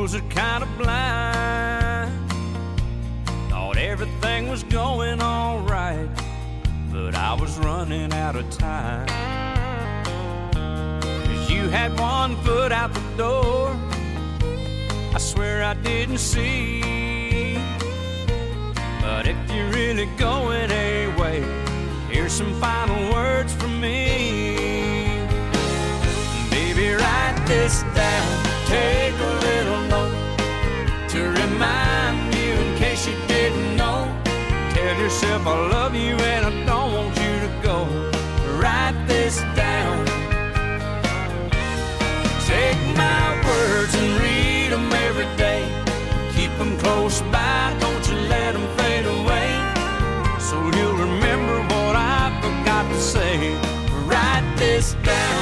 fools are kind of blind. Thought everything was going all right, but I was running out of time. 'Cause you had one foot out the door, I swear I didn't see. But if you're really going away, here's some final words from me. Baby, write this down, take a little note to remind you in case you didn't know. Tell yourself I love you and I don't want you to go. Write this down. Take my words and read them every day. Keep them close by, don't you let them fade away. So you'll remember what I forgot to say. Write this down.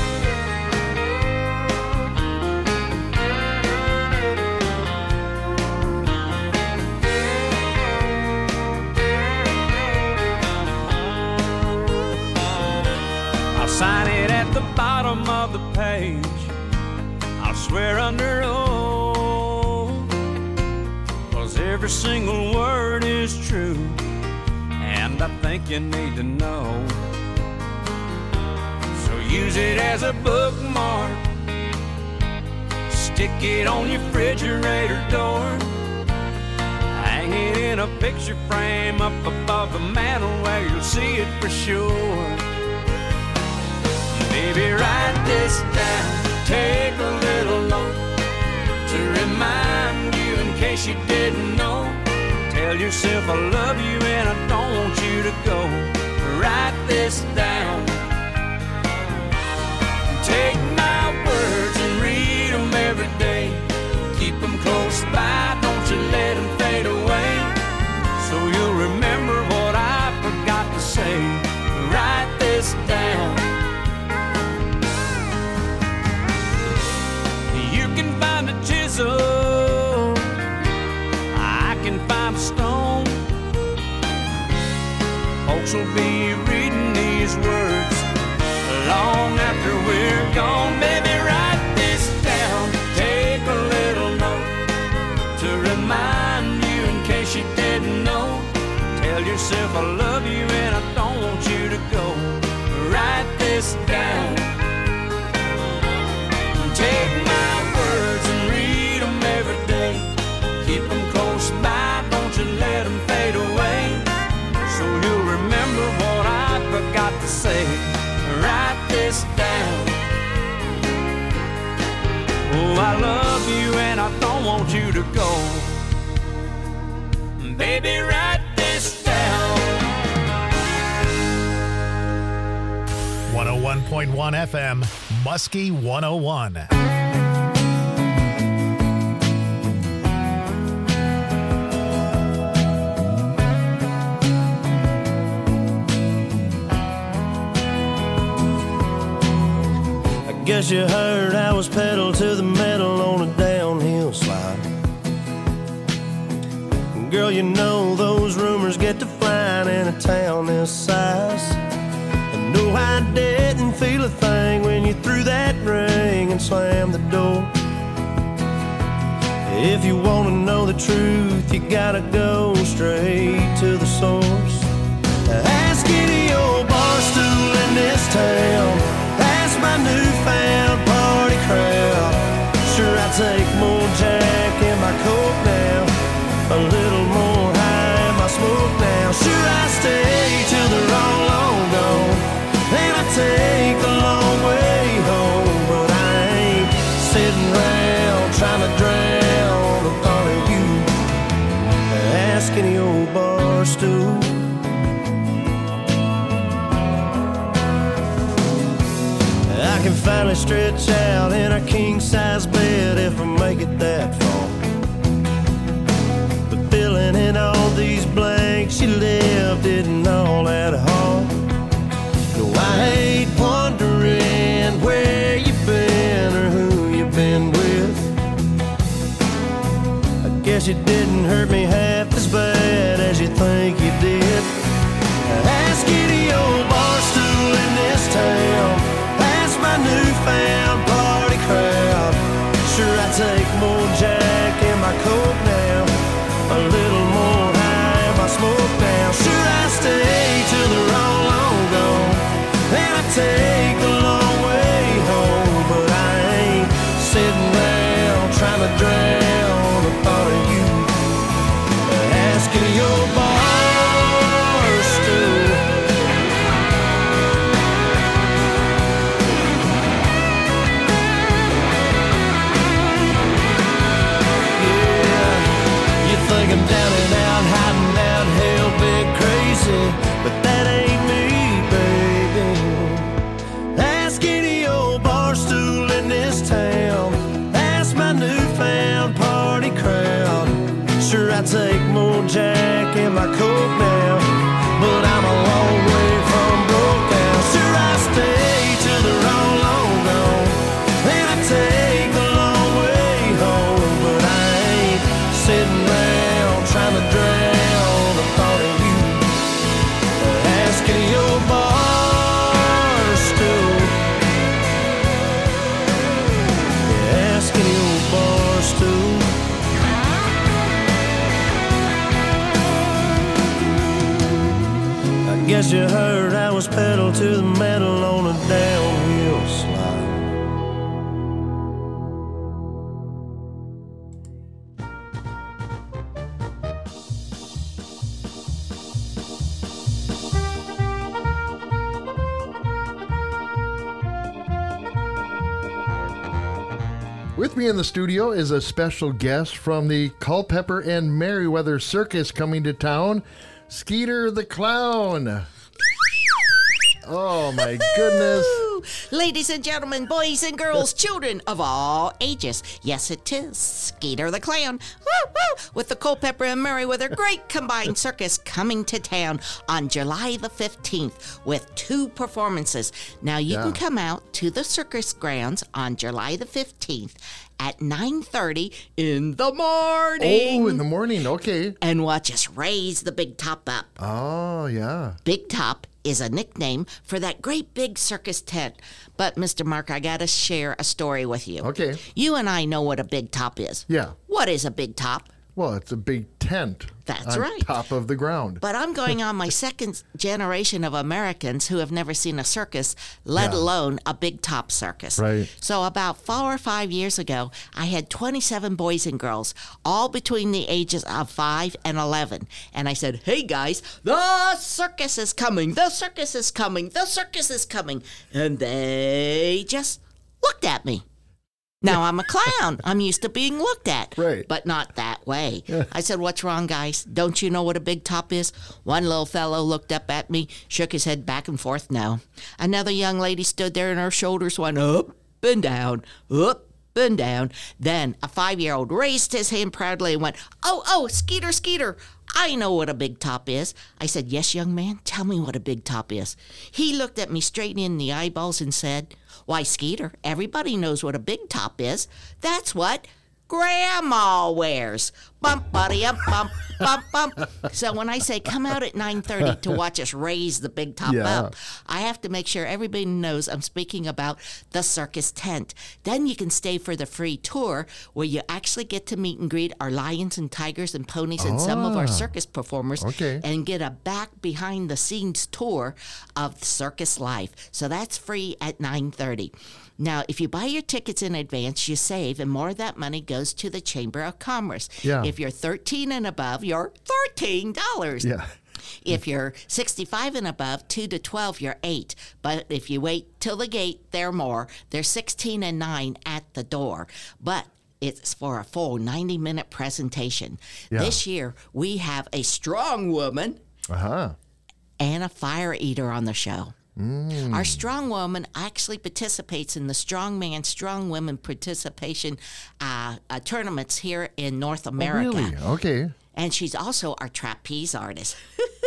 I'll sign it at the bottom of the page. I'll swear under oath, 'cause every single word is true, and I think you need to know. So use it as a bookmark, stick it on your refrigerator door, hang it in a picture frame up above the mantel where you'll see it for sure. Baby, write this down, take a little note to remind you in case you didn't know. Tell yourself I love you and I don't want you to go. Write this down. Take my words and read them every day. Keep them close by, don't you let them fade away. So you'll remember what I forgot to say. Write this down. You can find a chisel, I can find a stone. Folks will be reading these words long after we're gone. Baby, write this down, take a little note to remind you in case you didn't know. Tell yourself I love you and I don't want you to go. Write this down. Take my words and read them every day. Keep them close by, don't you let them fade away. So you'll remember what I forgot to say. Write this down. Oh, I love you and I don't want you to go. Baby, write this down. 101.1 FM, Muskie 101. Guess you heard I was pedal to the metal on a downhill slide. Girl, you know those rumors get to flying in a town this size. And no, I didn't feel a thing when you threw that ring and slammed the door. If you want to know the truth, you gotta go straight to the source. Ask any old bar stool in this town, my newfound party crowd. Sure, I take more Jack in my Coke now, a little more high in my smoke now. Sure, I stay till they're all long gone, and I take the long way home. But I ain't sitting around trying to drown the thought of you. Ask any old bar stool. I can finally stretch out in a king-size bed if I make it that far. But filling in all these blanks you left isn't all that hard. No, I hate wondering where you've been or who you've been with. I guess you didn't hurt me half as bad as you think you did. Ask any old bar stool in this town, my newfound party crowd. Sure, I take more Jack like coke now, but I'm a long way from broke now. Sure, I stay till they're all long gone, and I take the long way home, but I ain't sitting around trying to drown the thought of you. Asking your bar stool, asking your bar stool. I guess you heard I was pedal to the metal on a downhill slide. With me in the studio is a special guest from the Culpeper and Merriweather Circus coming to town, Skeeter the Clown. Oh my goodness. Ladies and gentlemen, boys and girls, children of all ages. Yes, it is Skeeter the Clown. Woo, woo, with the Culpeper and Merriweather Great Combined Circus coming to town on July the 15th with 2 performances. Now, you can come out to the circus grounds on July the 15th at 9:30 in the morning. Oh, in the morning. Okay. And watch us raise the big top up. Oh, yeah. Big Top is a nickname for that great big circus tent. But, Mr. Mark, I got to share a story with you. Okay. You and I know what a big top is. Yeah. What is a big top? Well, it's a big tent. That's on right. top of the ground. But I'm going on my second generation of Americans who have never seen a circus, let alone a big top circus. Right. So about 4 or 5 years ago, I had 27 boys and girls, all between the ages of 5 and 11. And I said, hey guys, the circus is coming, the circus is coming, the circus is coming. And they just looked at me. Now, I'm a clown. I'm used to being looked at. Right. But not that way. I said, what's wrong, guys? Don't you know what a big top is? One little fellow looked up at me, shook his head back and forth, no. Another young lady stood there and her shoulders went up and down, up and down. Then a 5-year-old raised his hand proudly and went, oh, Skeeter, Skeeter, I know what a big top is. I said, yes, young man, tell me what a big top is. He looked at me straight in the eyeballs and said, why, Skeeter, everybody knows what a big top is. That's what Grandma wears. Bump, buddy, bump, bump, bump. So when I say come out at 9:30 to watch us raise the big top up, I have to make sure everybody knows I'm speaking about the circus tent. Then you can stay for the free tour where you actually get to meet and greet our lions and tigers and ponies and some of our circus performers and get a back behind the scenes tour of circus life. So that's free at 9:30. Now, if you buy your tickets in advance, you save, and more of that money goes to the Chamber of Commerce. Yeah. If you're 13 and above, you're $13. Yeah. If you're 65 and above, 2 to 12, you're 8. But if you wait till the gate, they're more. They're 16 and 9 at the door. But it's for a full 90-minute presentation. Yeah. This year, we have a strong woman and a fire eater on the show. Our strong woman actually participates in the strongman, strong women participation tournaments here in North America. Oh, really? Okay. And she's also our trapeze artist.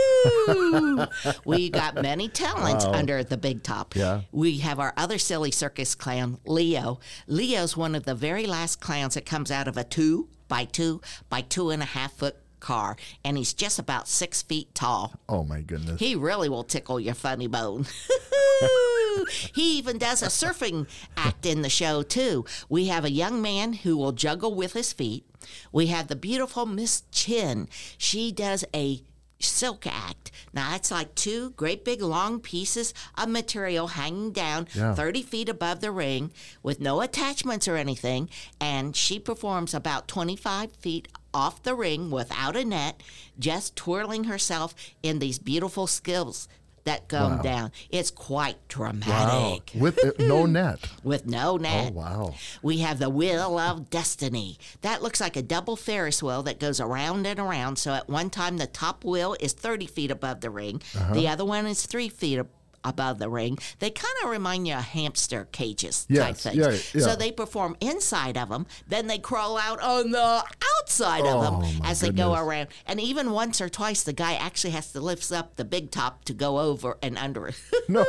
We got many talents under the big top. Yeah. We have our other silly circus clown, Leo. Leo's one of the very last clowns that comes out of a 2 by 2 by 2.5 foot car, and he's just about 6 feet tall. Oh my goodness. He really will tickle your funny bone. He even does a surfing act in the show, too. We have a young man who will juggle with his feet. We have the beautiful Miss Chin. She does a silk act. Now, that's like 2 great big long pieces of material hanging down 30 feet above the ring with no attachments or anything, and she performs about 25 feet off the ring without a net, just twirling herself in these beautiful skills that go down. It's quite dramatic. Wow. With no net. With no net. Oh, wow. We have the Wheel of Destiny. That looks like a double Ferris wheel that goes around and around. So at one time, the top wheel is 30 feet above the ring. The other one is 3 feet above the ring. They kind of remind you of hamster cages type things. Yeah. So they perform inside of them. Then they crawl out on the outside of them my as they go goodness. around. And even once or twice, the guy actually has to lift up the big top to go over and under it. No.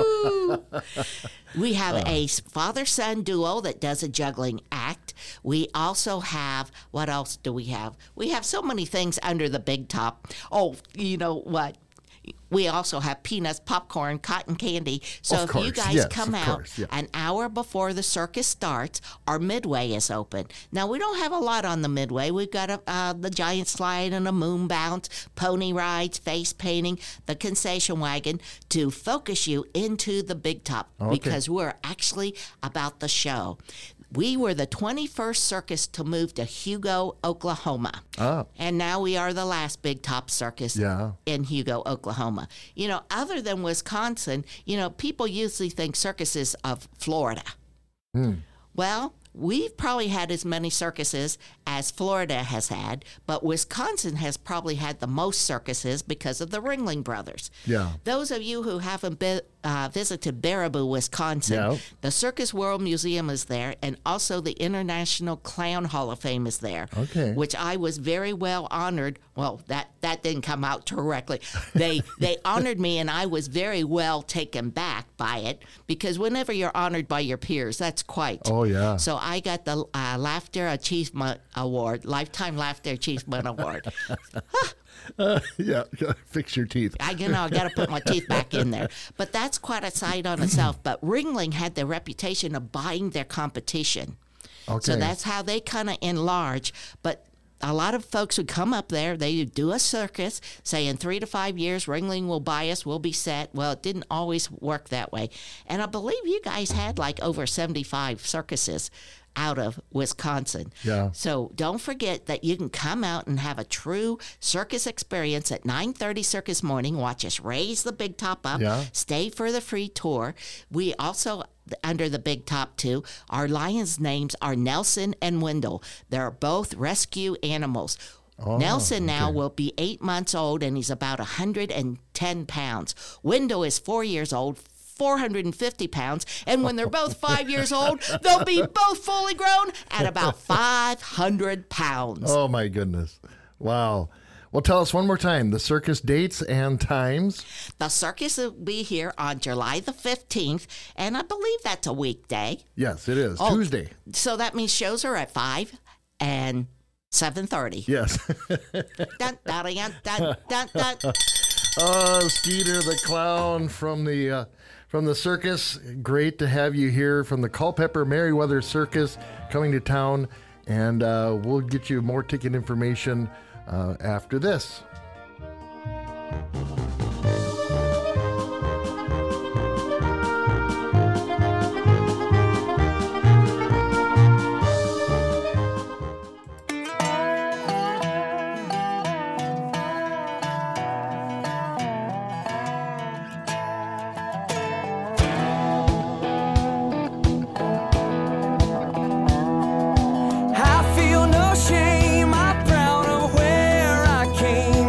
We have a father-son duo that does a juggling act. We also have, what else do we have? We have so many things under the big top. Oh, you know what? We also have peanuts, popcorn, cotton candy. So Of if course, you guys yes, come of out course, yeah. an hour before the circus starts, our midway is open. Now, we don't have a lot on the midway. We've got the giant slide and a moon bounce, pony rides, face painting, the concession wagon to focus you into the big top because we're actually about the show. We were the 21st circus to move to Hugo, Oklahoma. Oh. And now we are the last big top circus in Hugo, Oklahoma. You know, other than Wisconsin, you know, people usually think circuses of Florida. Well, we've probably had as many circuses as Florida has had, but Wisconsin has probably had the most circuses because of the Ringling Brothers. Yeah. Those of you who haven't visited Baraboo, Wisconsin, the Circus World Museum is there, and also the International Clown Hall of Fame is there, which I was very well honored. Well, that didn't come out directly. They honored me, and I was very well taken back by it, because whenever you're honored by your peers, that's quite. Oh, yeah. So I got the Laughter Achievement Award, Lifetime Laughter Achievement Award. Yeah, fix your teeth. I got to put my teeth back in there. But that's quite a sight on itself. But Ringling had the reputation of buying their competition. Okay. So that's how they kind of enlarge. But a lot of folks would come up there, they do a circus, say in 3 to 5 years, Ringling will buy us, we'll be set. Well, it didn't always work that way. And I believe you guys had like over 75 circuses out of Wisconsin. Yeah. So don't forget that you can come out and have a true circus experience at 9:30 Circus Morning. Watch us raise the big top up. Yeah. Stay for the free tour. We also, under the big top too, our lions' names are Nelson and Wendell. They're both rescue animals. Nelson now will be 8 months old, and he's about 110 pounds. Wendell is 4 years old, 450 pounds, and when they're both 5 years old, they'll be both fully grown at about 500 pounds. Oh, my goodness. Wow. Well, tell us one more time, the circus dates and times. The circus will be here on July the 15th, and I believe that's a weekday. Yes, it is. Tuesday. So that means shows are at 5 and 7:30. Yes. Dun, dun, dun, dun, dun, dun. Skeeter the Clown from the circus. Great to have you here from the Culpeper Merriweather Circus coming to town, and we'll get you more ticket information after this. I feel no shame, I'm proud of where I came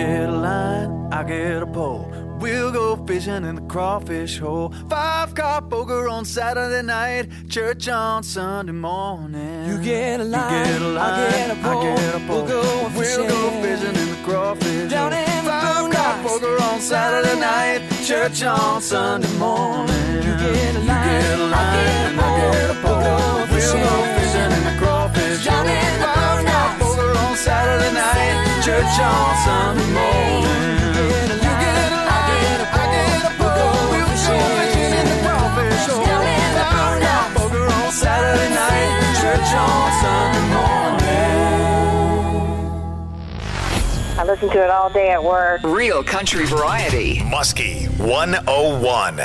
get a line, I get a pole. We'll go fishing in the crawfish hole. 5-car poker on Saturday night, church on Sunday morning. You get a line, I get a pole. We'll go fishing in the crawfish down hole. in the 5-car boondocks. poker on Saturday night, church on Sunday morning. You get a line, I get a pole. We'll go fishing in the crawfish down hole. in the 5-car boondocks. poker on Saturday night, church on Sunday morning. Saturday night, church on Sunday morning. I listen to it all day at work. Real country variety. Muskie 101.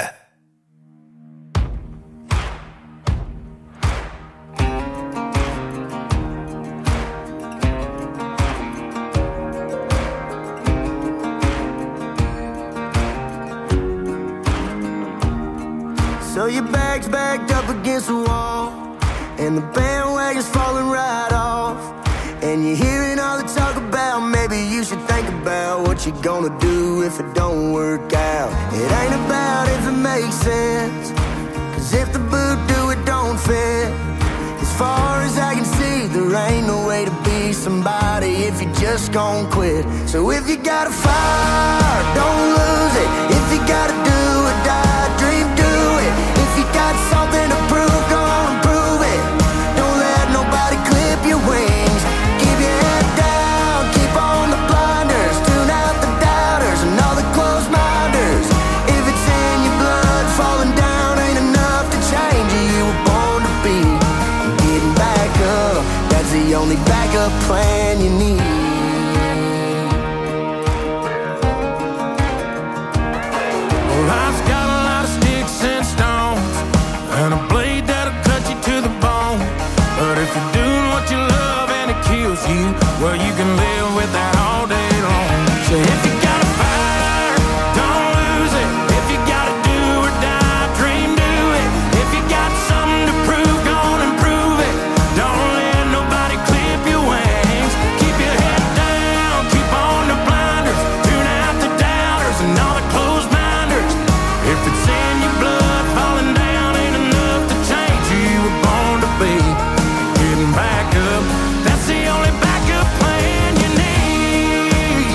So your bag's backed up against the wall, and the bandwagon's falling right off. And you're hearing all the talk about maybe you should think about what you're gonna do if it don't work out. It ain't about if it makes sense, 'cause if the boot do it don't fit. As far as I can see, there ain't no way to be somebody if you just gon' quit. So if you got a fire, don't lose it. If you gotta do or die, dream, do it. If you got something to prove, go on and prove it. Don't let nobody clip your wings. Keep your head down, keep on the blinders. Tune out the doubters and all the closed minders. If it's in your blood, falling down ain't enough to change who you were born to be. Getting back up, that's the only backup plan you need. Life's got a lot of sticks and stones, and a blade that'll cut you to the bone. But if you're doing what you love and it kills you, well, you can live with that all day long. So if you got a fire, don't lose it. If you gotta do or die, dream, do it. If you got something to prove, go on and prove it. Don't let nobody clip your wings. Keep your head down, keep on the blinders. Tune out the doubters and all the closed minders. If it's in your blood, falling down ain't enough to change who you were born to be. Getting back up, that's the only backup plan you need.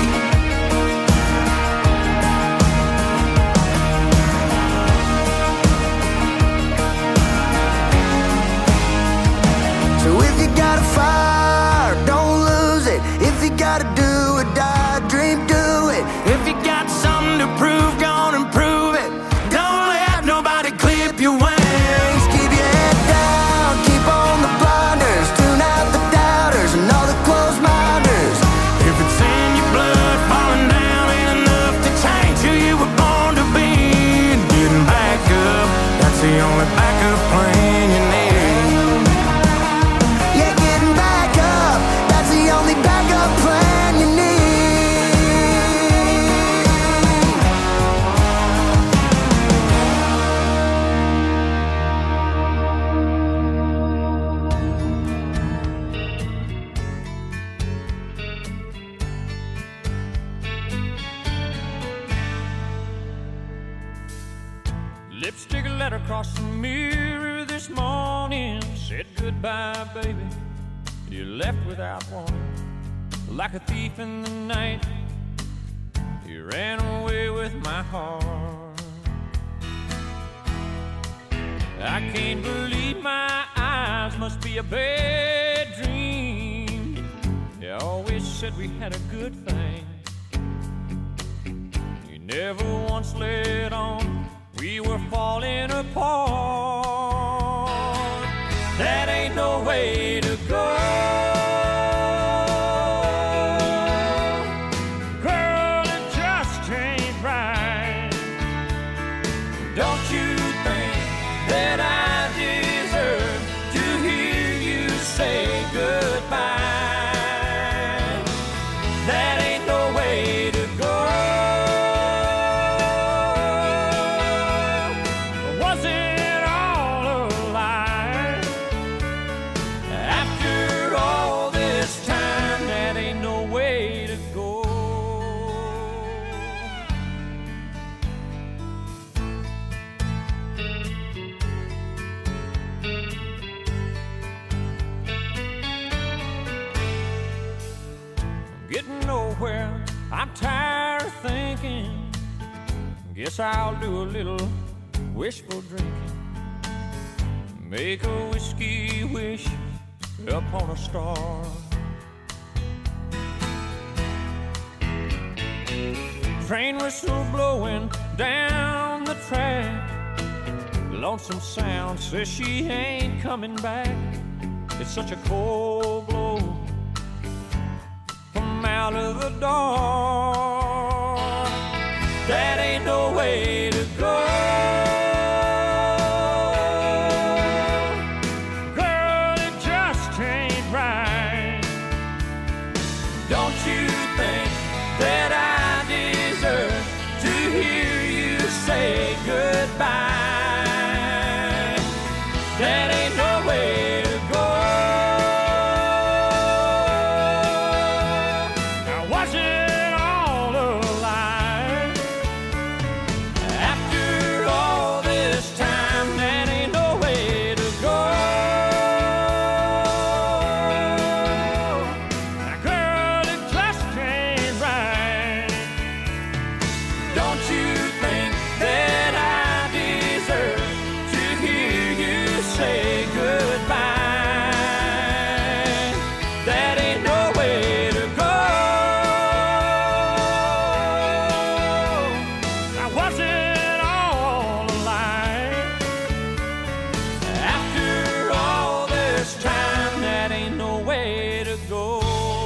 So if you got a fire, don't lose it. If you gotta do or die, dream, do it. If you got something to prove, go on and prove it. Don't let nobody clip your wings. Keep your head down, keep on the blinders. Tune out the doubters and all the closed minders. If it's in your blood, falling down ain't enough to change who you were born to be. And getting back up, that's the only backup plan you need. Yeah, getting back up, that's the only backup plan you need. Lipstick letter across the mirror this morning said goodbye, baby. You left without warning, like a thief in the night. You ran away with my heart. I can't believe my eyes, must be a bad dream. You always said we had a good thing. You never once let on we were falling apart. That ain't no way to go. Girl, it just ain't right. Don't you think that I deserve to hear you say goodbye? That ain't no way to go. Was it all a lie? I thinking, guess I'll do a little wishful drinking. Make a whiskey wish upon a star. Train whistle blowing down the track. Lonesome Sound says she ain't coming back. It's such a cold blow from out of the dark. That ain't no way to go. Girl, it just ain't right. Don't you think that I deserve to hear you say goodbye? That ain't no way to go. Now was it all a lie? After all this time, that ain't no way to go. Now girl, it just ain't right. Don't you think that I deserve to hear you say goodbye? That ain't no way to go. Now was it all a lie? After all this time, that ain't no way to go.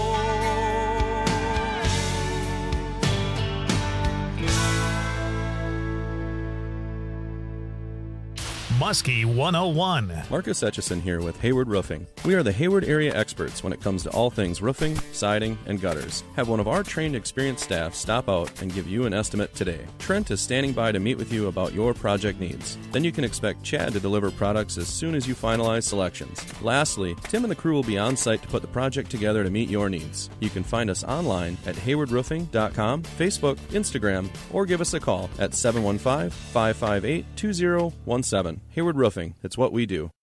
Muskie 101. Marcus Etchison here with Hayward Roofing. We are the Hayward area experts when it comes to all things roofing, siding, and gutters. Have one of our trained, experienced staff stop out and give you an estimate today. Trent is standing by to meet with you about your project needs. Then you can expect Chad to deliver products as soon as you finalize selections. Lastly, Tim and the crew will be on site to put the project together to meet your needs. You can find us online at haywardroofing.com, Facebook, Instagram, or give us a call at 715-558-2017. Hayward Roofing, it's what we do.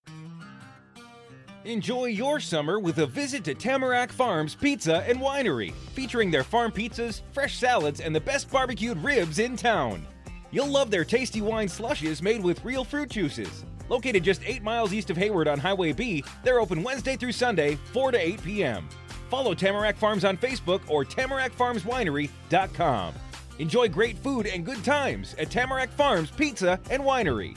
Enjoy your summer with a visit to Tamarack Farms Pizza and Winery, featuring their farm pizzas, fresh salads, and the best barbecued ribs in town. You'll love their tasty wine slushes made with real fruit juices. Located just 8 miles east of Hayward on Highway B, they're open Wednesday through Sunday, 4 to 8 p.m. Follow Tamarack Farms on Facebook or TamarackFarmsWinery.com. Enjoy great food and good times at Tamarack Farms Pizza and Winery.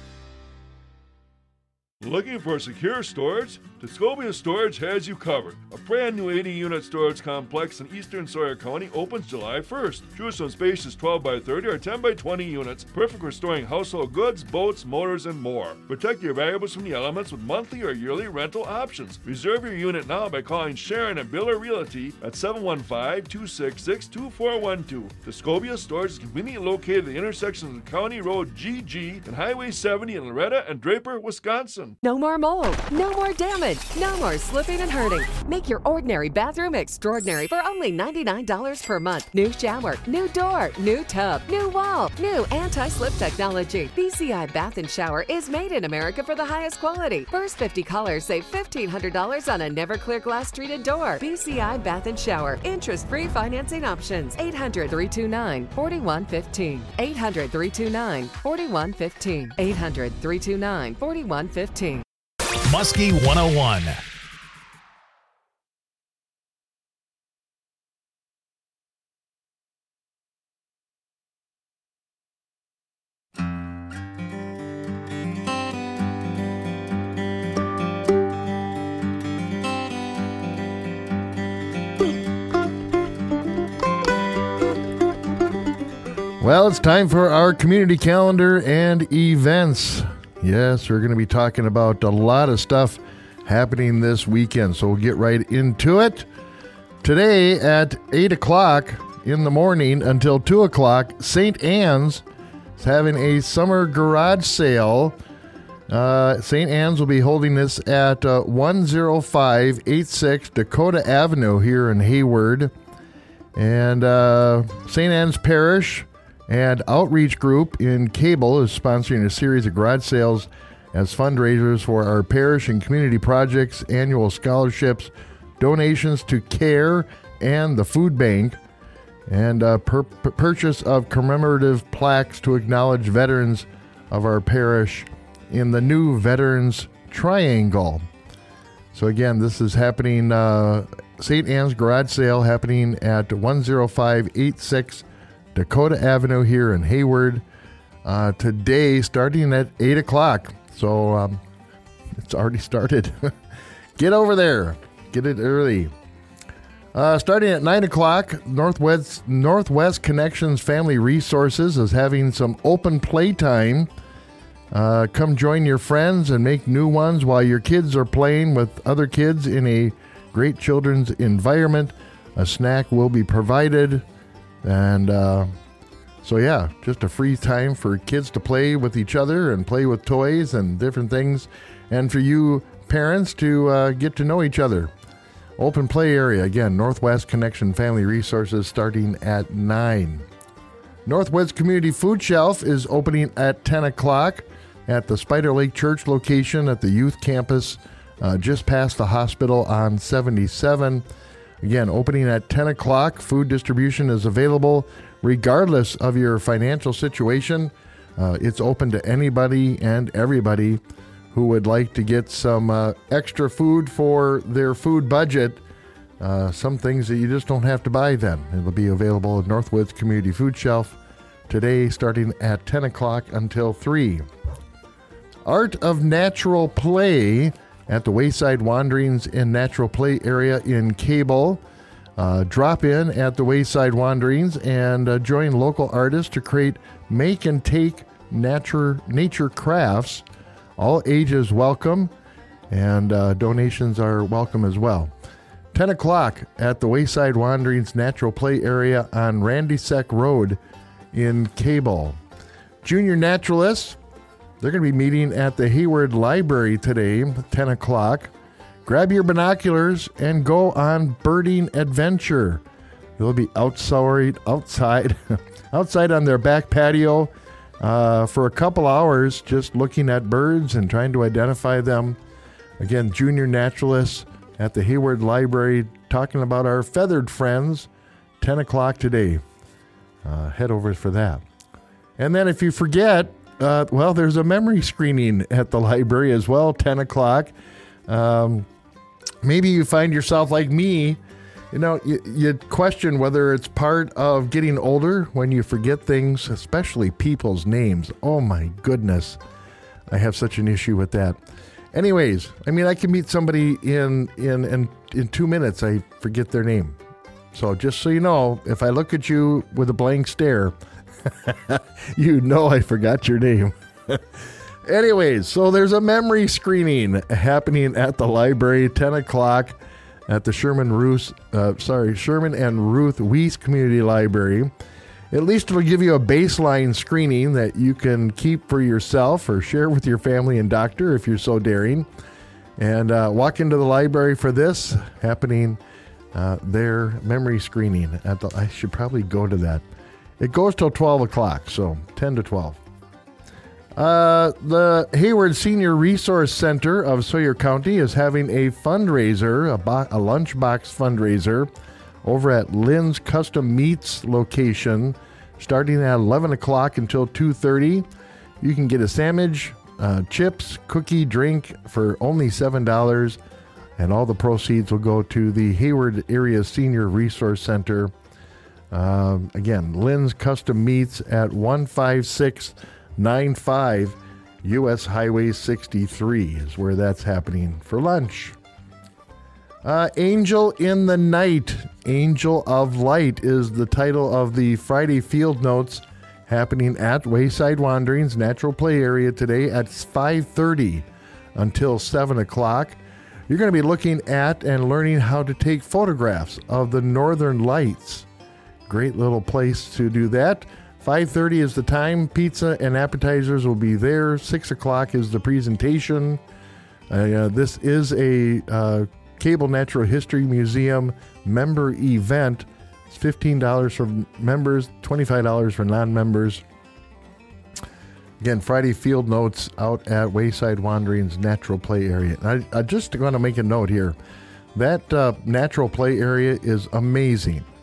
Looking for secure storage? Tuscobia Storage has you covered. A brand new 80-unit storage complex in eastern Sawyer County opens July 1st. Choose from spacious 12 by 30 or 10 by 20 units, perfect for storing household goods, boats, motors, and more. Protect your valuables from the elements with monthly or yearly rental options. Reserve your unit now by calling Sharon and Biller Realty at 715-266-2412. Tuscobia Storage is conveniently located at the intersection of County Road GG and Highway 70 in Loretta and Draper, Wisconsin. No more mold, no more damage, no more slipping and hurting. Make your ordinary bathroom extraordinary for only $99 per month. New shower, new door, new tub, new wall, new anti-slip technology. BCI Bath and Shower is made in America for the highest quality. First 50 callers save $1,500 on a never-clear glass treated door. BCI Bath and Shower. Interest-free financing options. 800-329-4115. 800-329-4115. 800-329-4115. Muskie 101. Well, it's time for our community calendar and events. Yes, we're going to be talking about a lot of stuff happening this weekend, so we'll get right into it. Today at 8 o'clock in the morning until 2 o'clock, St. Anne's is having a summer garage sale. St. Anne's will be holding this at 10586 Dakota Avenue here in Hayward. And St. Anne's Parish and Outreach Group in Cable is sponsoring a series of garage sales as fundraisers for our parish and community projects, annual scholarships, donations to CARE and the food bank. and purchase of commemorative plaques to acknowledge veterans of our parish in the new Veterans Triangle. So again, this is happening, St. Anne's Garage Sale happening at 10586 Dakota Avenue here in Hayward today, starting at 8 o'clock. So it's already started. Get over there. Get it early. Starting at 9 o'clock, Northwest Connections Family Resources is having some open play time. Come join your friends and make new ones while your kids are playing with other kids in a great children's environment. A snack will be provided. And so, yeah, just a free time for kids to play with each other and play with toys and different things. And for you parents to get to know each other. Open play area, again, Northwest Connection Family Resources starting at 9. Northwoods Community Food Shelf is opening at 10 o'clock at the Spider Lake Church location at the youth campus just past the hospital on 77. Again, opening at 10 o'clock. Food distribution is available regardless of your financial situation. It's open to anybody and everybody who would like to get some extra food for their food budget. Some things that you just don't have to buy then. It'll be available at Northwoods Community Food Shelf today starting at 10 o'clock until 3. Art of Natural Play at the Wayside Wanderings and Natural Play area in Cable. Drop in at the Wayside Wanderings and join local artists to create make and take nature crafts. All ages welcome, and donations are welcome as well. 10 o'clock at the Wayside Wanderings Natural Play area on Randy Seck Road in Cable. Junior Naturalists, they're going to be meeting at the Hayward Library today, 10 o'clock. Grab your binoculars and go on birding adventure. They'll be outside on their back patio for a couple hours, just looking at birds and trying to identify them. Again, junior naturalists at the Hayward Library talking about our feathered friends, 10 o'clock today. Head over for that. And then if you forget, there's a memory screening at the library as well, 10 o'clock. Maybe you find yourself like me. You question whether it's part of getting older when you forget things, especially people's names. Oh my goodness. I have such an issue with that. Anyways, I can meet somebody in 2 minutes, I forget their name. So just so you know, if I look at you with a blank stare, you know I forgot your name. Anyways, so there's a memory screening happening at the library, 10 o'clock. At the Sherman and Ruth Weiss Community Library. At least it'll give you a baseline screening that you can keep for yourself or share with your family and doctor if you're so daring. And walk into the library for this happening, their memory screening. I should probably go to that. It goes till 12 o'clock, so 10 to 12. The Hayward Senior Resource Center of Sawyer County is having a fundraiser, a lunchbox fundraiser, over at Lynn's Custom Meats location, starting at 11 o'clock until 2:30. You can get a sandwich, chips, cookie, drink for only $7, and all the proceeds will go to the Hayward Area Senior Resource Center. Again, Lynn's Custom Meats at 15695 U.S. Highway 63 is where that's happening for lunch. Angel in the Night, Angel of Light is the title of the Friday Field Notes happening at Wayside Wanderings Natural Play Area today at 5:30 until 7 o'clock. You're going to be looking at and learning how to take photographs of the Northern Lights. Great little place to do that. 5:30 is the time. Pizza and appetizers will be there. 6 o'clock is the presentation. This is a Cable Natural History Museum member event. It's $15 for members, $25 for non-members. Again, Friday Field Notes out at Wayside Wanderings Natural Play Area. I just want to make a note here. That natural play area is amazing.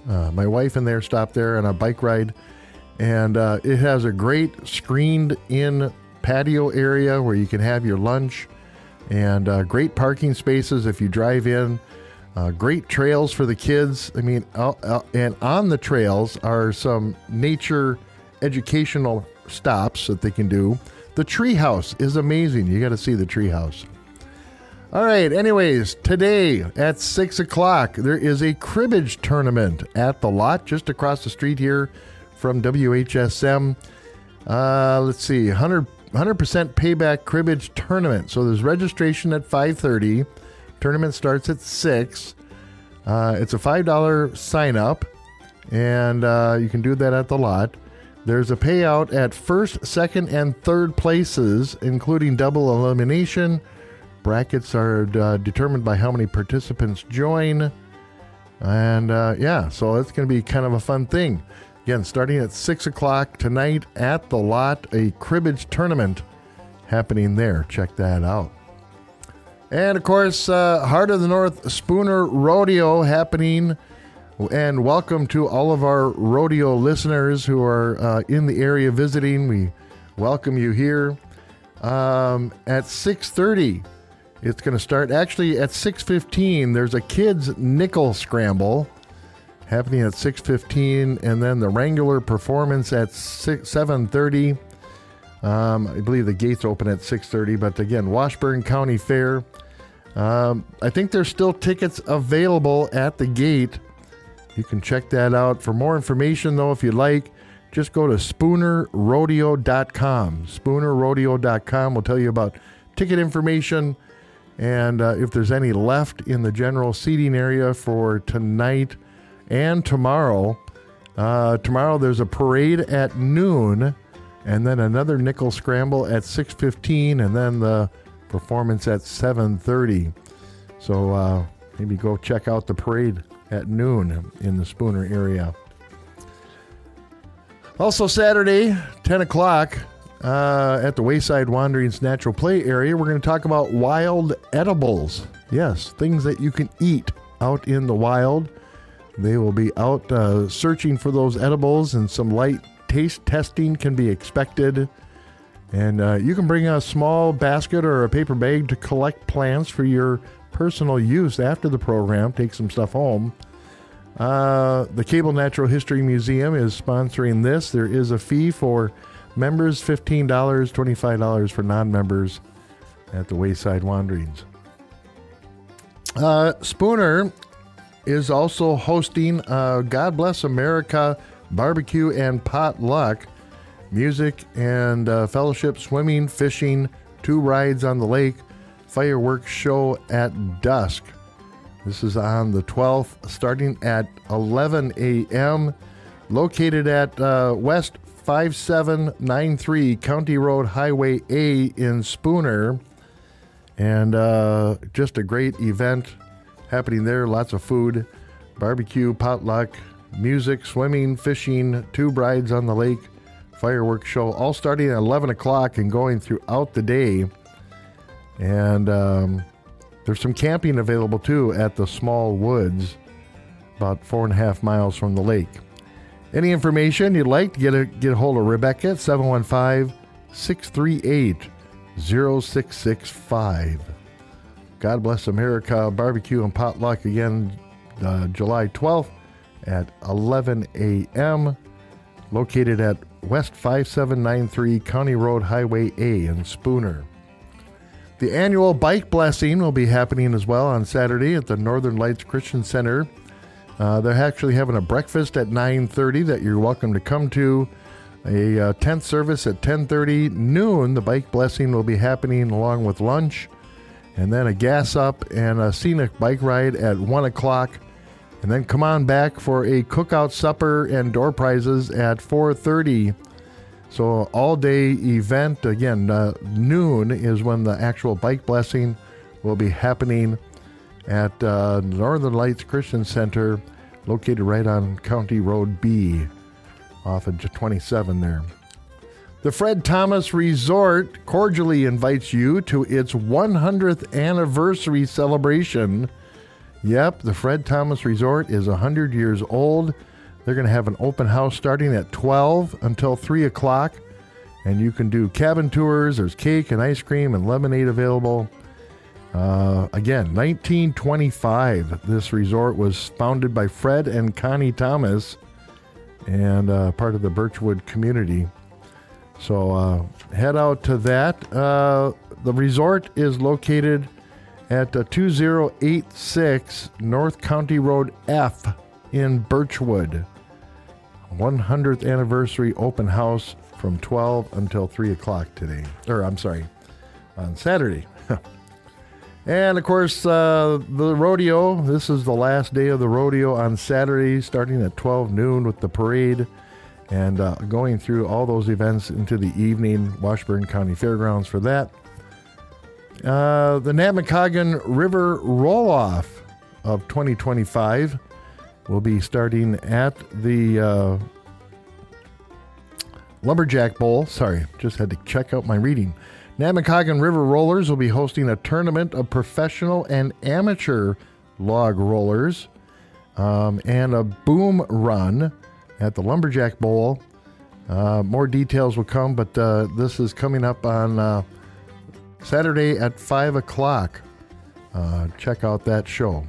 My wife and there stopped there on a bike ride, and it has a great screened-in patio area where you can have your lunch, and great parking spaces if you drive in. Great trails for the kids. I mean, and on the trails are some nature educational stops that they can do. The treehouse is amazing. You got to see the treehouse. All right. Anyways, today at 6 o'clock, there is a cribbage tournament at the lot just across the street here from WHSM. Let's see, 100% payback cribbage tournament. So there's registration at 5:30. Tournament starts at 6. It's a $5 sign up, and you can do that at the lot. There's a payout at first, second, and third places, including double elimination. Brackets are determined by how many participants join. And so it's going to be kind of a fun thing. Again, starting at 6 o'clock tonight at the lot, a cribbage tournament happening there. Check that out. And, of course, Heart of the North Spooner Rodeo happening. And welcome to all of our rodeo listeners who are in the area visiting. We welcome you here. At 6:30, it's going to start. Actually, at 6:15, there's a kids' nickel scramble happening at 6:15. And then the Wrangler performance at 7:30. I believe the gates open at 6:30. But, again, Washburn County Fair. I think there's still tickets available at the gate. You can check that out. For more information, though, if you'd like, just go to SpoonerRodeo.com. SpoonerRodeo.com will tell you about ticket information and if there's any left in the general seating area for tonight and tomorrow. Tomorrow there's a parade at noon and then another nickel scramble at 6:15 and then the performance at 7:30. So maybe go check out the parade at noon in the Spooner area. Also Saturday, 10 o'clock, at the Wayside Wanderings Natural Play area, we're going to talk about wild edibles. Yes, things that you can eat out in the wild. They will be out searching for those edibles, and some light taste testing can be expected. And you can bring a small basket or a paper bag to collect plants for your personal use after the program. Take some stuff home. The Cable Natural History Museum is sponsoring this. There is a fee for members, $15, $25 for non-members at the Wayside Wanderings. Spooner is also hosting God Bless America barbecue and potluck. Music and fellowship, swimming, fishing, 2 rides on the lake, fireworks show at dusk. This is on the 12th, starting at 11 a.m., located at West 5793 County Road Highway A in Spooner. And just a great event happening there. Lots of food, barbecue, potluck, music, swimming, fishing, 2 rides on the lake, fireworks show, all starting at 11 o'clock and going throughout the day. And there's some camping available, too, at the Small Woods, about 4.5 miles from the lake. Any information you'd like to get a hold of Rebecca at 715-638-0665. God Bless America barbecue and potluck again, July 12th at 11 a.m., located at West 5793 County Road Highway A in Spooner. The annual Bike Blessing will be happening as well on Saturday at the Northern Lights Christian Center. They're actually having a breakfast at 9:30 that you're welcome to come to. A 10th service at 10:30. Noon, the Bike Blessing will be happening along with lunch. And then a gas up and a scenic bike ride at 1 o'clock. And then come on back for a cookout supper and door prizes at 4:30. So all-day event. Again, noon is when the actual Bike Blessing will be happening at Northern Lights Christian Center, located right on County Road B, off of 27 there. The Fred Thomas Resort cordially invites you to its 100th anniversary celebration. Yep, the Fred Thomas Resort is 100 years old. They're going to have an open house starting at 12 until 3 o'clock. And you can do cabin tours. There's cake and ice cream and lemonade available. Again, 1925. This resort was founded by Fred and Connie Thomas and part of the Birchwood community. So head out to that. The resort is located at 2086 North County Road F in Birchwood. 100th anniversary open house from 12 until 3 o'clock today. On Saturday. And, of course, the rodeo. This is the last day of the rodeo on Saturday, starting at 12 noon with the parade and going through all those events into the evening. Washburn County Fairgrounds for that. The Namakagon River Roll-Off of 2025 will be starting at the Lumberjack Bowl. Sorry, just had to check out my reading. Namakagon River Rollers will be hosting a tournament of professional and amateur log rollers and a boom run at the Lumberjack Bowl. More details will come, but this is coming up on Saturday at 5 o'clock. Check out that show.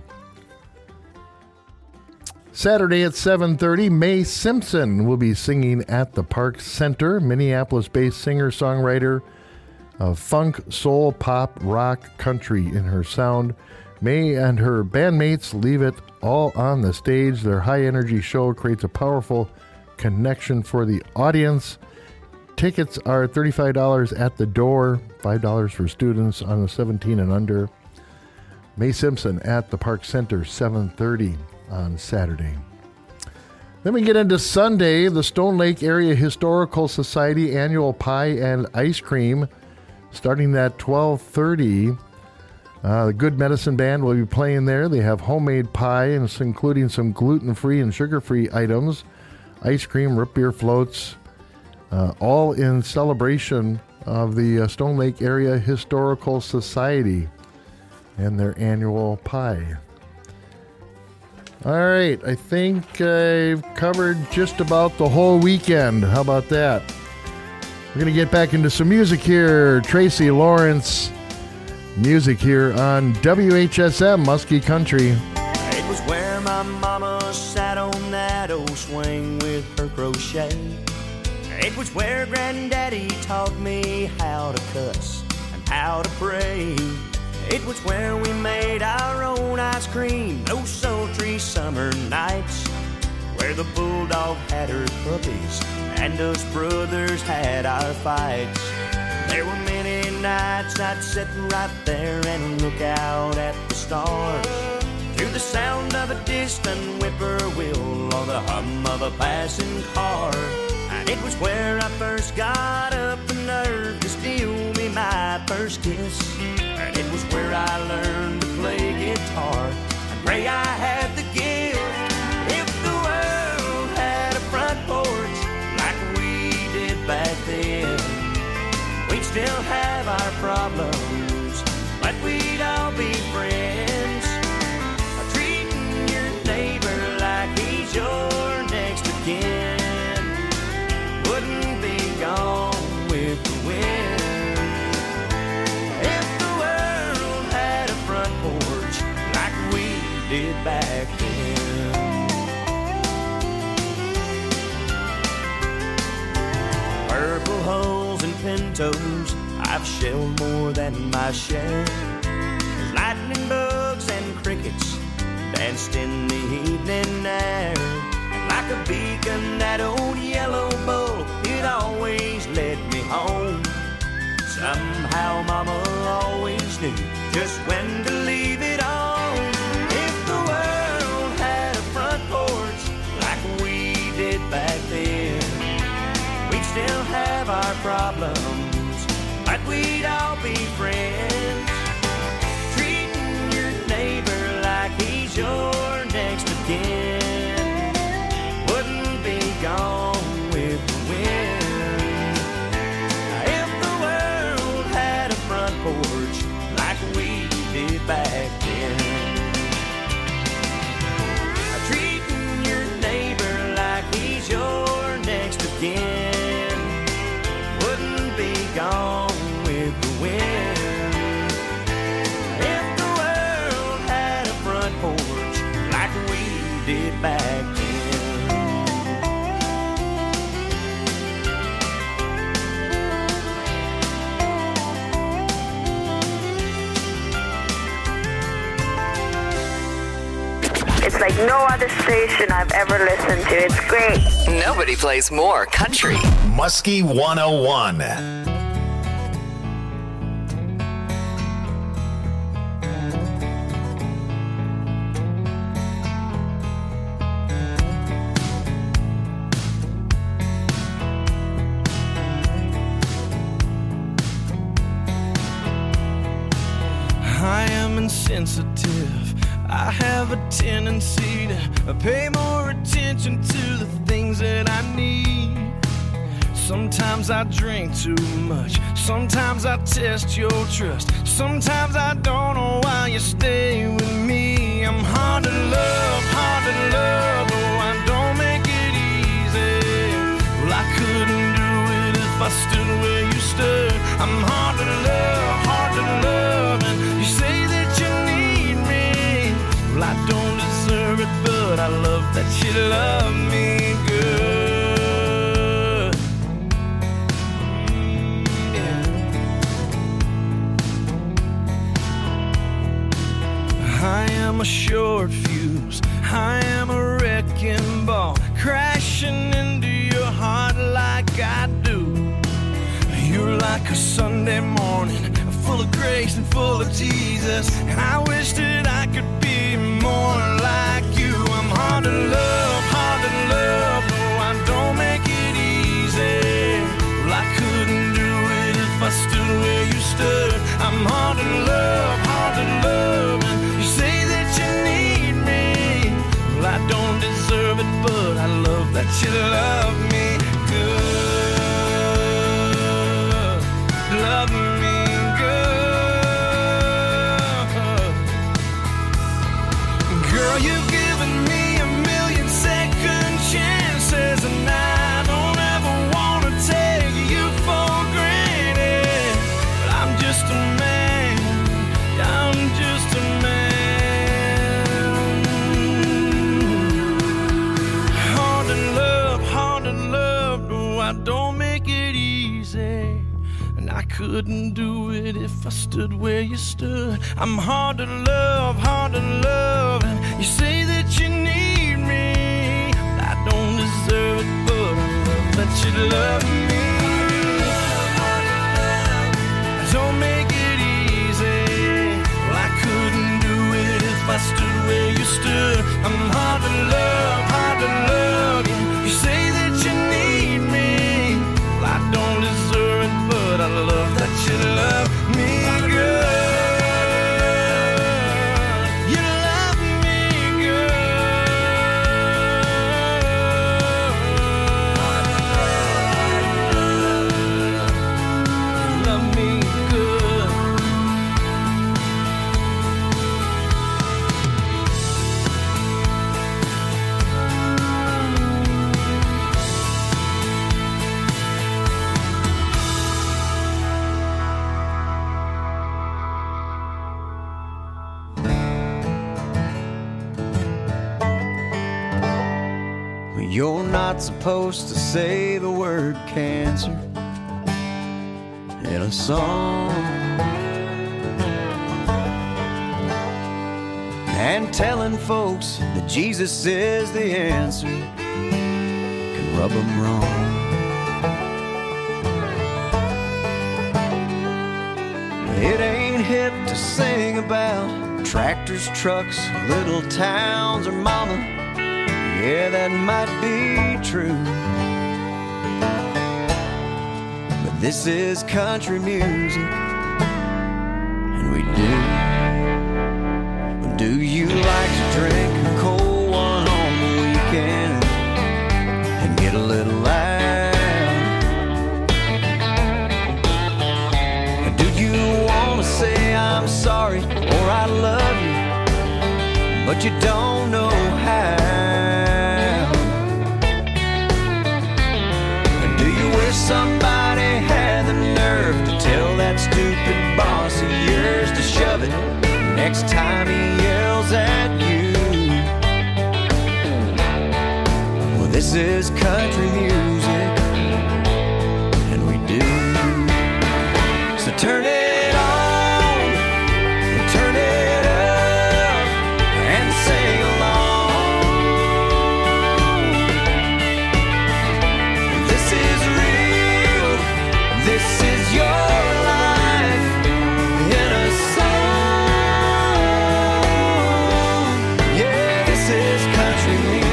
Saturday at 7:30, Mae Simpson will be singing at the Park Center. Minneapolis-based singer-songwriter of funk, soul, pop, rock, country in her sound. Mae and her bandmates leave it all on the stage. Their high-energy show creates a powerful connection for the audience. Tickets are $35 at the door, $5 for students on the 17 and under. Mae Simpson at the Park Center, 7:30 on Saturday. Then we get into Sunday, the Stone Lake Area Historical Society annual pie and ice cream, starting at 12:30. The Good Medicine Band will be playing there. They have homemade pie, and it's including some gluten-free and sugar-free items, ice cream, root beer floats, all in celebration of the Stone Lake Area Historical Society and their annual pie. All right, I think I've covered just about the whole weekend. How about that? We're going to get back into some music here. Tracy Lawrence music here on WHSM Muskie Country. It was where my mama sat on that old swing with her crochet. It was where Granddaddy taught me how to cuss and how to pray. It was where we made our own ice cream those sultry summer nights, where the bulldog had her puppies and us brothers had our fights. There were many nights I'd sit right there and look out at the stars, to the sound of a distant whippoorwill or the hum of a passing car. And it was where I first got up the nerve to steal me my first kiss. And it was where I learned to play guitar and pray I had the gift. If the world had a front porch like we did back then, we'd still have our problems, but we'd all be friends. Treating your neighbor like he's your next of kin wouldn't be gone with the wind. Did back then. Purple hulls and pintos, I've shelled more than my share. Lightning bugs and crickets danced in the evening air. And like a beacon, that old yellow bull, it always led me home. Somehow Mama always knew just when to leave it on. Back then, we'd still have our problems, but we'd all be friends. Treating your neighbor like he's your next of kin wouldn't be gone with the wind. If the world had a front porch like we did back then. in wouldn't be gone with the wind. If the world had a front porch like we did back then. It's like no other station I've ever listened to. It's great. Nobody plays more country. Muskie 101. I am insensitive. I have a tendency to pay more attention to the things that I need. Sometimes I drink too much. Sometimes I test your trust. Sometimes I don't know why you stay with me. I'm hard to love, oh, I don't make it easy. Well, I couldn't do it if I stood where you stood. I'm hard to love, and you say that you need me. Well, I don't deserve it, but I love that you love me good. I am a short fuse, I am a wrecking ball, crashing into your heart like I do. You're like a Sunday morning, full of grace and full of Jesus, and I wish that I could be more like you. I'm hard to love, no, I don't make it easy. Well, I couldn't do it if I stood where you stood. I'm hard to love, and you say that you need me. Well, I don't deserve it, but I love that you love me good. Love me good. Girl, you've given me a million second chances, and I don't ever want to take you for granted. But I'm just a man, I'm just a man. Hard to love, no, I don't make it easy. And I couldn't do it if I stood where you stood. I'm hard to love, and you say that you need me. I don't deserve it, but I love that you love me. Don't make it easy. Well, I couldn't do it if I stood where you stood. I'm hard to love, and you say that you need me. Well, I don't deserve it, but I love that you love me good. You love me good. Love me good. You're not supposed to say the word cancer in a song, and telling folks that Jesus is the answer can rub them wrong. It ain't hip to sing about tractors, trucks, little towns, or mama. Yeah, that might be true, but this is country music, and we do. Do you like to drink a cold one on the weekend and get a little loud? Do you want to say I'm sorry or I love you, but you don't know how? wish somebody had the nerve to tell that stupid boss of yours to shove it next time he yells at you. Well, this is country music, and we do. So turn it on, and turn it up, and sing along. This is real, this is your life in a song. Yeah, this is country music.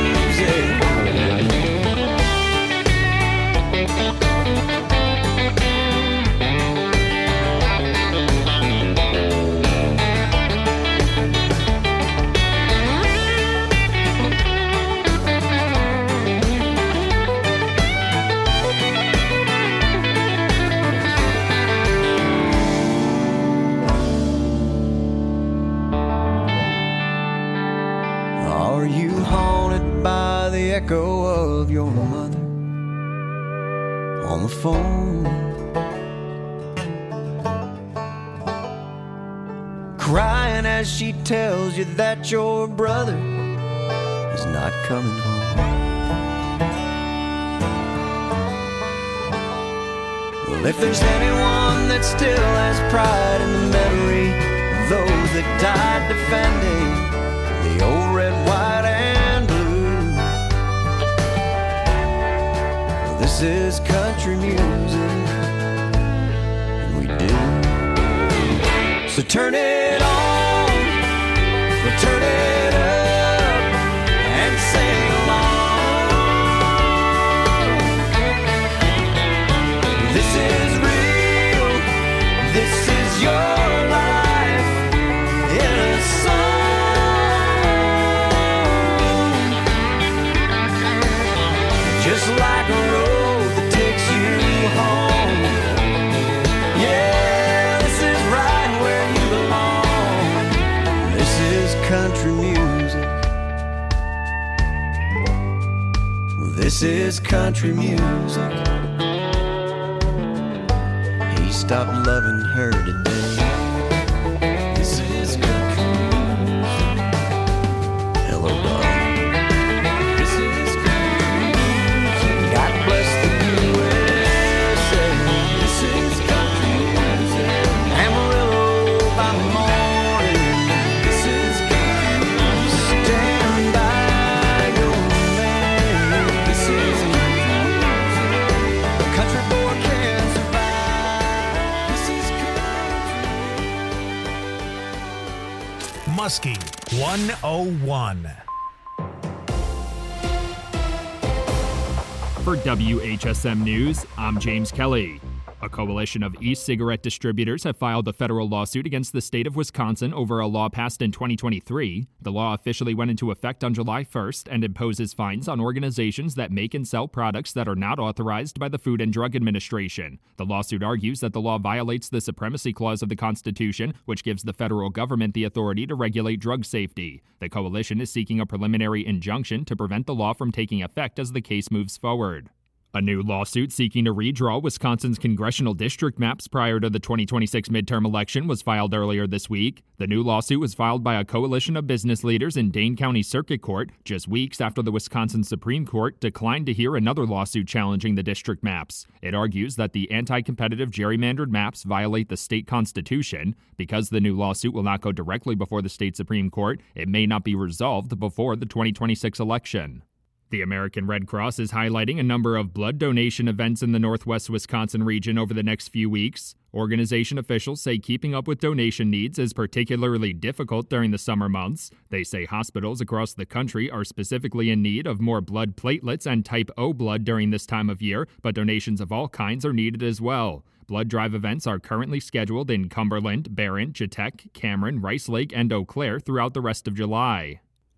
Are you haunted by the echo of your mother on the phone? Crying as she tells you that your brother is not coming home. Well, if there's anyone that still has pride in the memory of those that died defending the old red, white, and blue, well, this is country music, and we do. So turn it on, or turn it up, and sing along. This is real, this is your life in a song. Just like a road that takes you home. Yeah, this is right where you belong. This is country music. This is country music. He stopped loving her today. This is country music. Hello, darling. This is country music. God bless the USA. This is country music. Amarillo by morning. This is country music. Stand by your man. This is country music. A country boy can survive. This is country. Muskie 101. For WHSM News, I'm James Kelly. A coalition of e-cigarette distributors have filed a federal lawsuit against the state of Wisconsin over a law passed in 2023. The law officially went into effect on July 1st and imposes fines on organizations that make and sell products that are not authorized by the Food and Drug Administration. The lawsuit argues that the law violates the Supremacy Clause of the Constitution, which gives the federal government the authority to regulate drug safety. The coalition is seeking a preliminary injunction to prevent the law from taking effect as the case moves forward. A new lawsuit seeking to redraw Wisconsin's congressional district maps prior to the 2026 midterm election was filed earlier this week. The new lawsuit was filed by a coalition of business leaders in Dane County Circuit Court just weeks after the Wisconsin Supreme Court declined to hear another lawsuit challenging the district maps. It argues that the anti-competitive gerrymandered maps violate the state constitution. Because the new lawsuit will not go directly before the state Supreme Court, it may not be resolved before the 2026 election. The American Red Cross is highlighting a number of blood donation events in the northwest Wisconsin region over the next few weeks. Organization officials say keeping up with donation needs is particularly difficult during the summer months. They say hospitals across the country are specifically in need of more blood platelets and type O blood during this time of year, but donations of all kinds are needed as well. Blood drive events are currently scheduled in Cumberland, Barron, Chetek, Cameron, Rice Lake, and Eau Claire throughout the rest of July.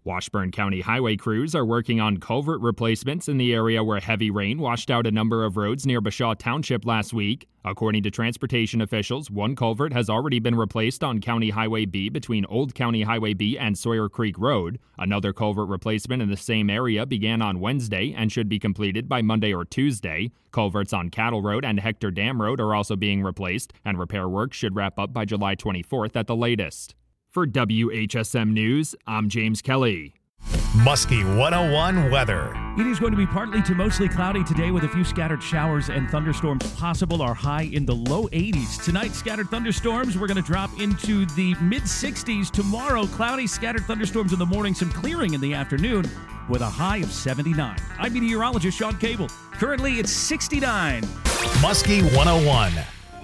Washburn County highway crews are working on culvert replacements in the area where heavy rain washed out a number of roads near Bashaw Township last week. According to transportation officials, one culvert has already been replaced on County Highway B between Old County Highway B and Sawyer Creek Road. Another culvert replacement in the same area began on Wednesday and should be completed by Monday or Tuesday. Culverts on Cattle Road and Hector Dam Road are also being replaced, and repair work should wrap up by July 24th at the latest. For WHSM News, I'm James Kelly. Muskie 101 weather. It is going to be partly to mostly cloudy today with a few scattered showers and thunderstorms possible. Our high in the low 80s. Tonight, scattered thunderstorms. We're going to drop into the mid-60s. Tomorrow, cloudy, scattered thunderstorms in the morning, some clearing in the afternoon with a high of 79. I'm meteorologist Sean Cable. Currently, it's 69. Muskie 101.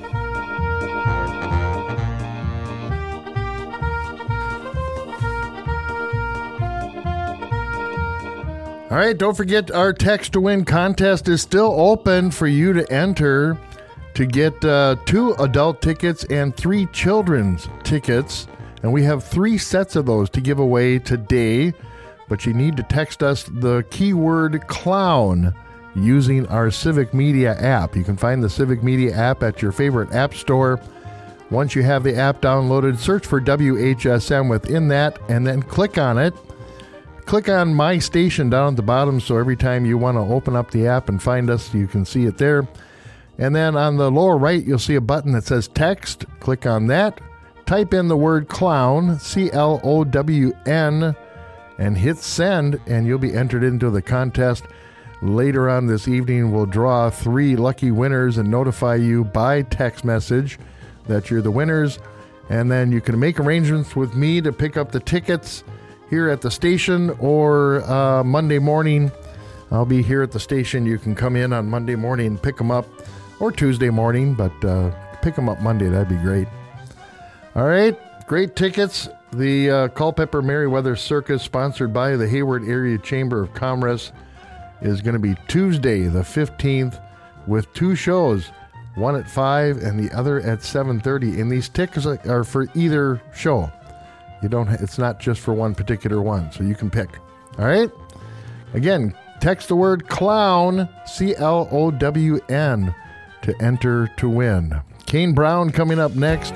All right, don't forget our Text to Win contest is still open for you to enter to get 2 adult tickets and 3 children's tickets. And we have 3 sets of those to give away today. But you need to text us the keyword clown using our Civic Media app. You can find the Civic Media app at your favorite app store. Once you have the app downloaded, search for WHSM within that and then click on it. Click on My Station down at the bottom, so every time you want to open up the app and find us, you can see it there. And then on the lower right, you'll see a button that says Text. Click on that. Type in the word clown, C-L-O-W-N, and hit send, and you'll be entered into the contest. Later on this evening, we'll draw 3 lucky winners and notify you by text message that you're the winners. And then you can make arrangements with me to pick up the tickets here at the station, or Monday morning. I'll be here at the station. You can come in on Monday morning and pick them up, or Tuesday morning, but pick them up Monday. That'd be great. All right, great tickets. The Culpeper Merriweather Circus, sponsored by the Hayward Area Chamber of Commerce, is going to be Tuesday the 15th with 2 shows, one at 5 and the other at 7:30. And these tickets are for either show. It's not just for one particular one, so you can pick. All right? Again, text the word clown, C-L-O-W-N, to enter to win. Kane Brown coming up next.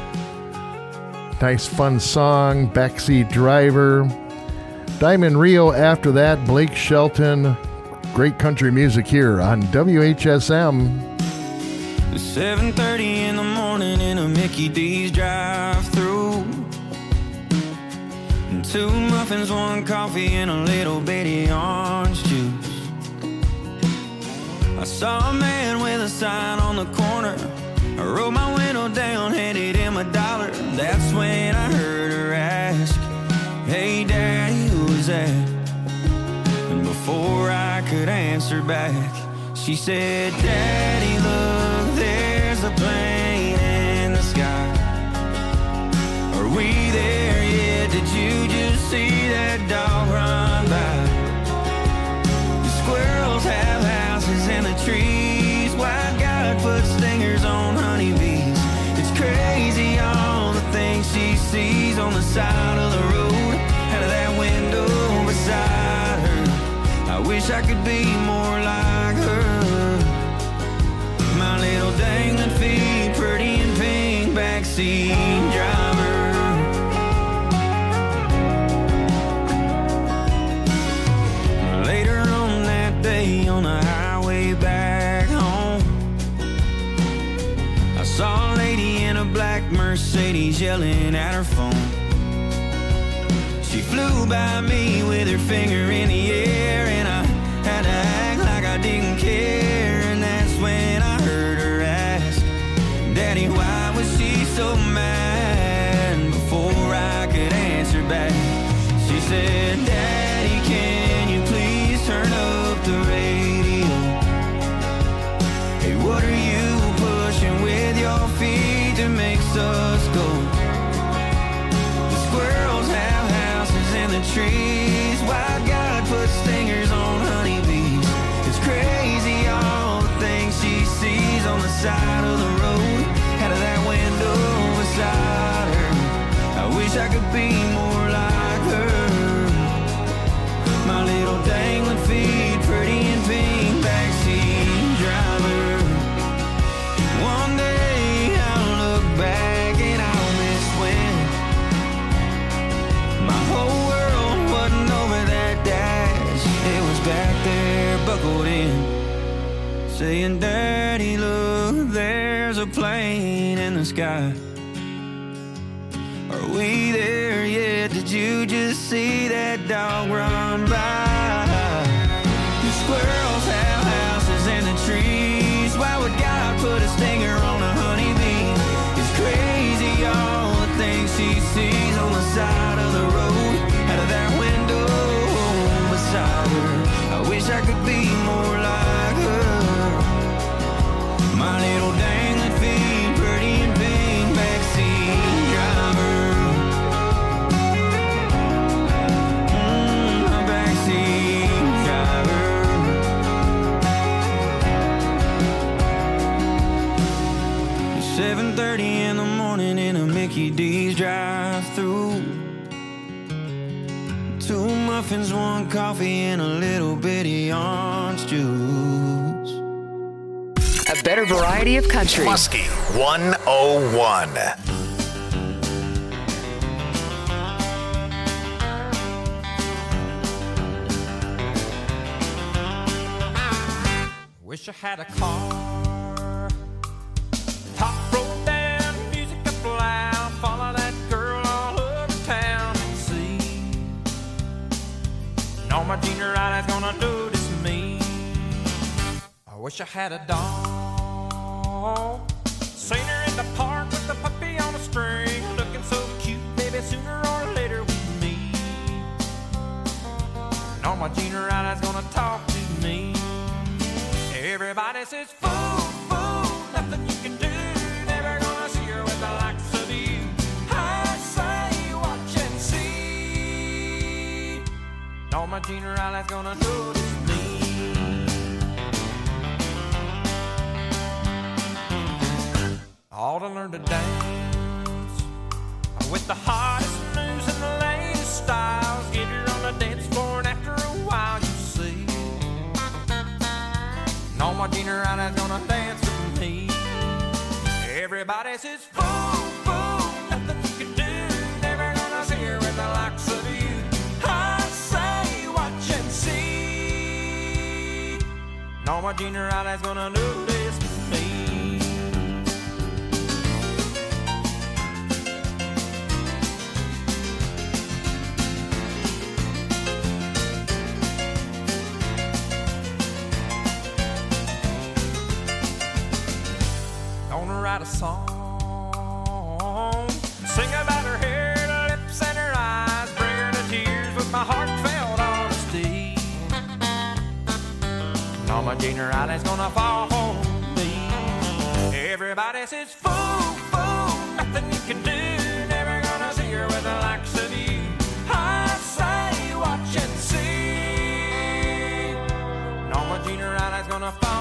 Nice fun song, Backseat Driver. Diamond Rio after that, Blake Shelton. Great country music here on WHSM. 7:30 in the morning in a Mickey D's drive-through. 2 muffins, 1 coffee, and a little bitty orange juice. I saw a man with a sign on the corner. I rolled my window down, handed him $1. That's when I heard her ask, "Hey Daddy, who was that?" And before I could answer back, she said, "Daddy, look, there's a plane in the sky. Are we there yet? Did you just see that dog run by? The squirrels have houses in the trees. Why God put stingers on honeybees? It's crazy all the things she sees on the side of the road, out of that window beside her. I wish I could be more like her. My little dangling feet, pretty and pink, backseat driver." Later on that day on the highway back home, I saw a lady in a black Mercedes yelling at her phone. She flew by me with her finger in the air, and I had to act like I didn't care. And that's when I heard her ask, "Daddy, why was she so mad?" And before I could answer back, she said, "Daddy, can you please turn up the radio? Hey, what are you pushing with your feet that makes us go? The squirrels have houses in the trees. Why God put stingers on honeybees? It's crazy all the things she sees on the side of the road, out of that window beside her. I wish I could be more like her. saying, Daddy, look, there's a plane in the sky. Are we there yet? Did you just see that dog run by? Do squirrels have houses in the trees? Why would God put a stinger on a honeybee? It's crazy all the things she sees on the side of the road, out of that window beside her. I wish I could be more like her. My little dangling feet, pretty in pink, backseat driver. My backseat driver. 7:30 in the morning in a Mickey D's drive-thru. 2 muffins, 1 coffee, and a little bitty orange juice. A better variety of country. Muskie 101. Wish I had a car. Top rolled down, music up loud. Follow that girl all over town and see. No, my junior eyes gonna notice me. I wish I had a dog. Seen her in the park with the puppy on a string, looking so cute, baby, sooner or later with me. No, my junior eyes gonna talk to me. Everybody says, fool, fool, nothing you can do. Never gonna see her with the likes of you. I say, watch and see. No, my junior eye's gonna notice me. Ought to learn to dance with the hottest moves and the latest styles. Get her on the dance floor, and after a while you see. No, my junior eye's gonna dance with me. Everybody says, fool, fool, nothing you can do. Never gonna see her with the likes of you. I say, watch and see. No, my junior eye's gonna notice me. Gonna write a song, sing about her hair, her lips, and her eyes, bring her to tears with my heartfelt honesty. All my junior eye's gonna fall for me. Everybody says, fool, fool, nothing you can do. Never gonna see her with the likes of you. I say, watch and see. All my junior eye's gonna fall.